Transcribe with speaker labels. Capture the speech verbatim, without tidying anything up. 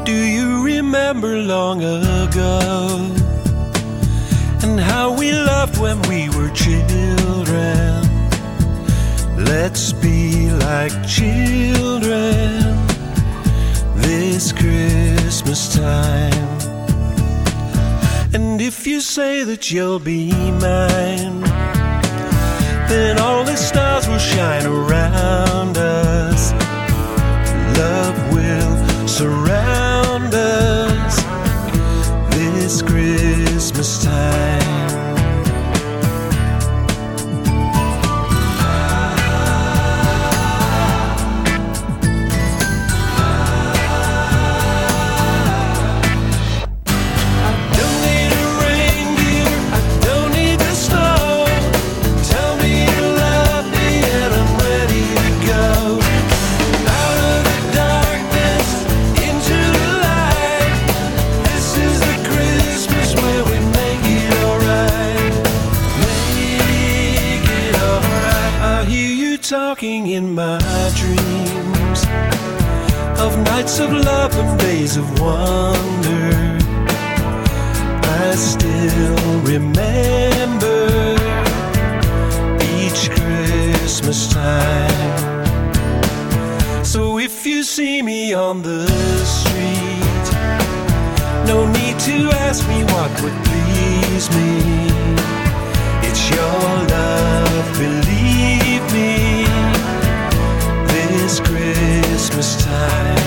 Speaker 1: Do you remember long ago? And how we loved when we were children? Let's be like children this Christmas time. And if you say that you'll be mine, then all the stars will shine around us. Love will surround us this Christmas time. Talking in my dreams of nights of love and days of wonder. I still remember each Christmas time. So if you see me on the street, no need to ask me what would please me. It's your love, believe me, this Christmas time.